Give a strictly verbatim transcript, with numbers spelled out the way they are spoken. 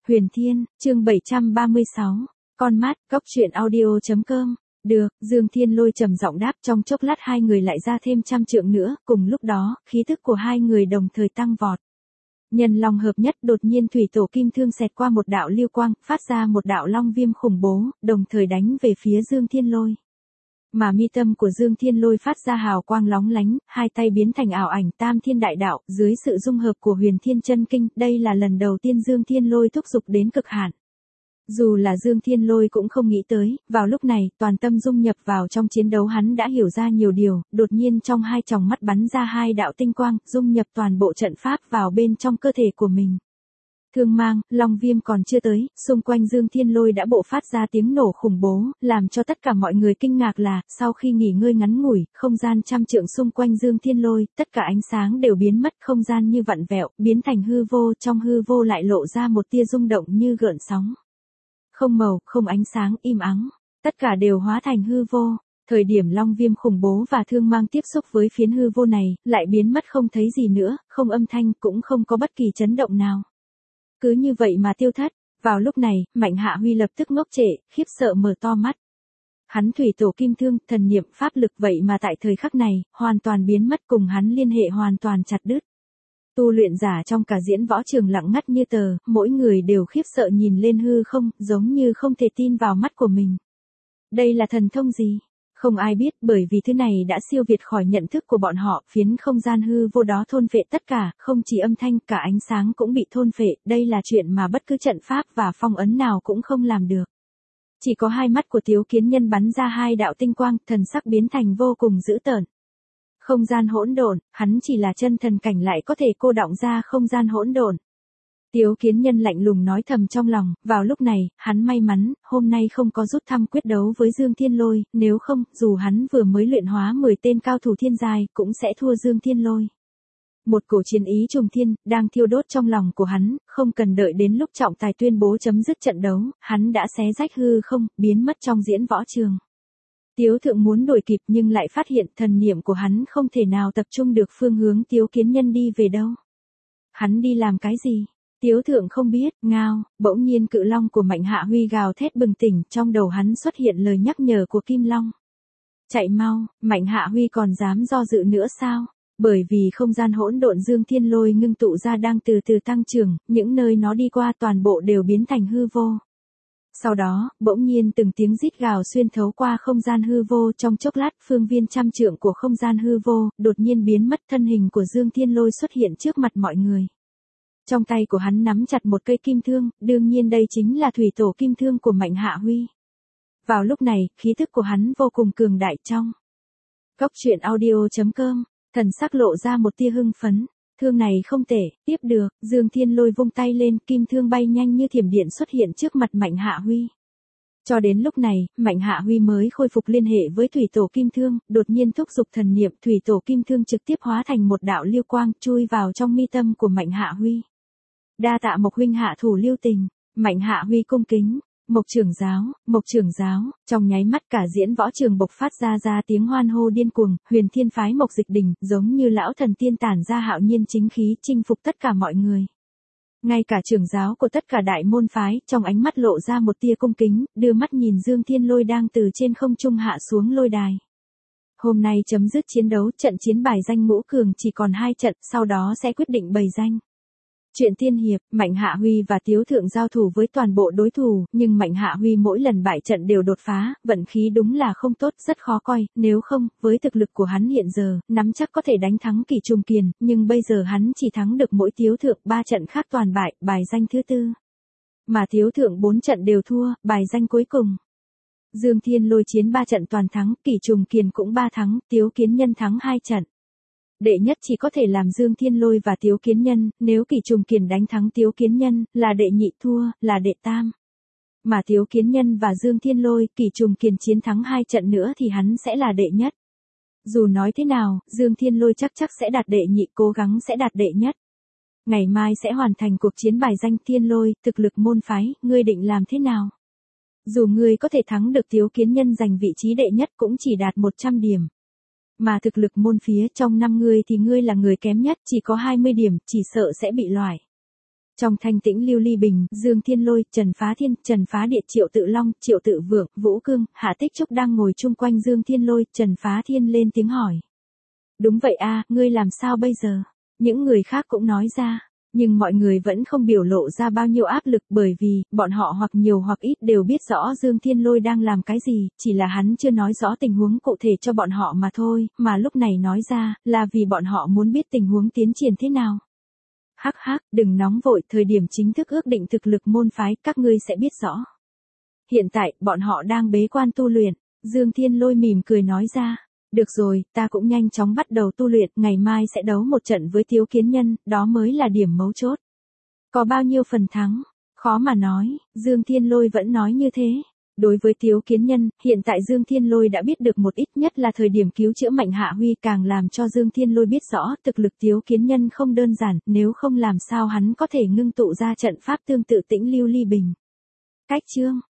Huyền Thiên, chương bảy trăm ba mươi sáu, con mát, cóc truyện audio chấm com. Được, Dương Thiên Lôi trầm giọng đáp, trong chốc lát hai người lại ra thêm trăm trượng nữa, cùng lúc đó, khí thức của hai người đồng thời tăng vọt. Nhân long hợp nhất, đột nhiên thủy tổ kim thương xẹt qua một đạo lưu quang, phát ra một đạo long viêm khủng bố, đồng thời đánh về phía Dương Thiên Lôi. Mà mi tâm của Dương Thiên Lôi phát ra hào quang lóng lánh, hai tay biến thành ảo ảnh tam thiên đại đạo, dưới sự dung hợp của huyền thiên chân kinh, đây là lần đầu tiên Dương Thiên Lôi thúc giục đến cực hạn. Dù là Dương Thiên Lôi cũng không nghĩ tới, vào lúc này, toàn tâm dung nhập vào trong chiến đấu, hắn đã hiểu ra nhiều điều, đột nhiên trong hai tròng mắt bắn ra hai đạo tinh quang, dung nhập toàn bộ trận pháp vào bên trong cơ thể của mình. Thương mang, long viêm còn chưa tới, xung quanh Dương Thiên Lôi đã bộc phát ra tiếng nổ khủng bố, làm cho tất cả mọi người kinh ngạc là, sau khi nghỉ ngơi ngắn ngủi, không gian trăm trượng xung quanh Dương Thiên Lôi, tất cả ánh sáng đều biến mất, không gian như vặn vẹo, biến thành hư vô, trong hư vô lại lộ ra một tia rung động như gợn sóng. Không màu, không ánh sáng, im ắng, tất cả đều hóa thành hư vô. Thời điểm long viêm khủng bố và thương mang tiếp xúc với phiến hư vô này, lại biến mất không thấy gì nữa, không âm thanh, cũng không có bất kỳ chấn động nào. Cứ như vậy mà tiêu thất. Vào lúc này, Mạnh Hạ Huy lập tức ngốc trệ, khiếp sợ mở to mắt. Hắn thủy tổ kim thương, thần niệm pháp lực vậy mà tại thời khắc này, hoàn toàn biến mất, cùng hắn liên hệ hoàn toàn chặt đứt. Tu luyện giả trong cả diễn võ trường lặng ngắt như tờ, mỗi người đều khiếp sợ nhìn lên hư không, giống như không thể tin vào mắt của mình. Đây là thần thông gì? Không ai biết, bởi vì thứ này đã siêu việt khỏi nhận thức của bọn họ, phiến không gian hư vô đó thôn phệ tất cả, không chỉ âm thanh, cả ánh sáng cũng bị thôn phệ, đây là chuyện mà bất cứ trận pháp và phong ấn nào cũng không làm được. Chỉ có hai mắt của Tiếu Kiến Nhân bắn ra hai đạo tinh quang, thần sắc biến thành vô cùng dữ tợn. Không gian hỗn độn, hắn chỉ là chân thần cảnh lại có thể cô đọng ra không gian hỗn độn. Tiếu Kiến Nhân lạnh lùng nói thầm trong lòng, vào lúc này, hắn may mắn, hôm nay không có rút thăm quyết đấu với Dương Thiên Lôi, nếu không, dù hắn vừa mới luyện hóa mười tên cao thủ thiên giai, cũng sẽ thua Dương Thiên Lôi. Một cổ chiến ý trùng thiên, đang thiêu đốt trong lòng của hắn, không cần đợi đến lúc trọng tài tuyên bố chấm dứt trận đấu, hắn đã xé rách hư không, biến mất trong diễn võ trường. Tiếu Thượng muốn đuổi kịp nhưng lại phát hiện thần niệm của hắn không thể nào tập trung được phương hướng Tiếu Kiến Nhân đi về đâu. Hắn đi làm cái gì? Tiếu Thượng không biết, ngao, bỗng nhiên cự long của Mạnh Hạ Huy gào thét bừng tỉnh, trong đầu hắn xuất hiện lời nhắc nhở của Kim Long. Chạy mau, Mạnh Hạ Huy còn dám do dự nữa sao? Bởi vì không gian hỗn độn Dương Thiên Lôi ngưng tụ ra đang từ từ tăng trưởng, những nơi nó đi qua toàn bộ đều biến thành hư vô. Sau đó, bỗng nhiên từng tiếng rít gào xuyên thấu qua không gian hư vô, trong chốc lát phương viên trăm trượng của không gian hư vô, đột nhiên biến mất, thân hình của Dương Thiên Lôi xuất hiện trước mặt mọi người. Trong tay của hắn nắm chặt một cây kim thương, đương nhiên đây chính là thủy tổ kim thương của Mạnh Hạ Huy. Vào lúc này, khí thức của hắn vô cùng cường đại trong. Cóc truyện audio chấm com, thần sắc lộ ra một tia hưng phấn. Thương này không tệ, tiếp được, Dương Thiên Lôi vung tay lên, kim thương bay nhanh như thiểm điện xuất hiện trước mặt Mạnh Hạ Huy. Cho đến lúc này, Mạnh Hạ Huy mới khôi phục liên hệ với thủy tổ kim thương, đột nhiên thúc giục thần niệm, thủy tổ kim thương trực tiếp hóa thành một đạo lưu quang, chui vào trong mi tâm của Mạnh Hạ Huy. Đa tạ Mộc huynh hạ thủ lưu tình. Mạnh Hạ Huy cung kính. Mộc trưởng giáo, Mộc trưởng giáo, trong nháy mắt cả diễn võ trường bộc phát ra ra tiếng hoan hô điên cuồng, Huyền Thiên phái Mộc Dịch Đình, giống như lão thần tiên tản ra hạo nhiên chính khí, chinh phục tất cả mọi người. Ngay cả trưởng giáo của tất cả đại môn phái, trong ánh mắt lộ ra một tia cung kính, đưa mắt nhìn Dương Thiên Lôi đang từ trên không trung hạ xuống lôi đài. Hôm nay chấm dứt chiến đấu, trận chiến bài danh ngũ cường chỉ còn hai trận, sau đó sẽ quyết định bầy danh. Chuyện tiên hiệp, Mạnh Hạ Huy và Tiếu Thượng giao thủ với toàn bộ đối thủ, nhưng Mạnh Hạ Huy mỗi lần bại trận đều đột phá, vận khí đúng là không tốt, rất khó coi, nếu không, với thực lực của hắn hiện giờ, nắm chắc có thể đánh thắng Kỷ Trùng Kiền, nhưng bây giờ hắn chỉ thắng được mỗi Tiếu Thượng, ba trận khác toàn bại, bài danh thứ tư. Mà Tiếu Thượng bốn trận đều thua, bài danh cuối cùng. Dương Thiên Lôi chiến ba trận toàn thắng, Kỷ Trùng Kiền cũng ba thắng, Tiếu Kiến Nhân thắng hai trận. Đệ nhất chỉ có thể làm Dương Thiên Lôi và Tiếu Kiến Nhân, nếu Kỷ Trùng Kiền đánh thắng Tiếu Kiến Nhân, là đệ nhị thua, là đệ tam. Mà Tiếu Kiến Nhân và Dương Thiên Lôi, Kỷ Trùng Kiền chiến thắng hai trận nữa thì hắn sẽ là đệ nhất. Dù nói thế nào, Dương Thiên Lôi chắc chắc sẽ đạt đệ nhị, cố gắng sẽ đạt đệ nhất. Ngày mai sẽ hoàn thành cuộc chiến bài danh Thiên Lôi, thực lực môn phái, ngươi định làm thế nào? Dù ngươi có thể thắng được Tiếu Kiến Nhân giành vị trí đệ nhất cũng chỉ đạt một trăm điểm. Mà thực lực môn phía trong năm người thì ngươi là người kém nhất, chỉ có hai mươi điểm, chỉ sợ sẽ bị loại. Trong thanh tĩnh lưu ly bình, Dương Thiên Lôi, Trần Phá Thiên, Trần Phá Địa, Triệu Tự Long, Triệu Tự Vượng, Vũ Cương, Hạ Tích Trúc đang ngồi chung quanh Dương Thiên Lôi, Trần Phá Thiên lên tiếng hỏi. Đúng vậy a, ngươi làm sao bây giờ? Những người khác cũng nói ra, nhưng mọi người vẫn không biểu lộ ra bao nhiêu áp lực bởi vì, bọn họ hoặc nhiều hoặc ít đều biết rõ Dương Thiên Lôi đang làm cái gì, chỉ là hắn chưa nói rõ tình huống cụ thể cho bọn họ mà thôi, mà lúc này nói ra, là vì bọn họ muốn biết tình huống tiến triển thế nào. Hắc hắc, đừng nóng vội, thời điểm chính thức ước định thực lực môn phái, các ngươi sẽ biết rõ. Hiện tại, bọn họ đang bế quan tu luyện, Dương Thiên Lôi mỉm cười nói ra. Được rồi, ta cũng nhanh chóng bắt đầu tu luyện, ngày mai sẽ đấu một trận với Tiếu Kiến Nhân, đó mới là điểm mấu chốt. Có bao nhiêu phần thắng? Khó mà nói, Dương Thiên Lôi vẫn nói như thế. Đối với Tiếu Kiến Nhân, hiện tại Dương Thiên Lôi đã biết được một ít, nhất là thời điểm cứu chữa Mạnh Hạ Huy càng làm cho Dương Thiên Lôi biết rõ thực lực Tiếu Kiến Nhân không đơn giản, nếu không làm sao hắn có thể ngưng tụ ra trận pháp tương tự Tĩnh Lưu Ly Bình. Cách chương